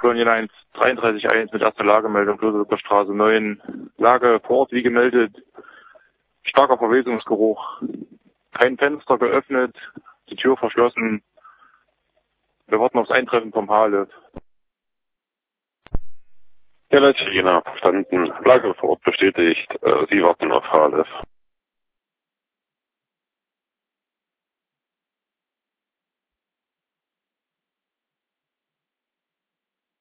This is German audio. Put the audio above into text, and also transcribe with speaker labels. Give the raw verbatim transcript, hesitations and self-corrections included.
Speaker 1: Köln eins dreiunddreißig eins mit erster Lagemeldung, Klösewicker Straße neun. Lage vor Ort wie gemeldet. Starker Verwesungsgeruch. Kein Fenster geöffnet, die Tür verschlossen. Wir warten aufs Eintreffen vom H L F.
Speaker 2: Ja, Leute, genau, verstanden. Lage vor Ort bestätigt. Äh, Sie warten auf H L F.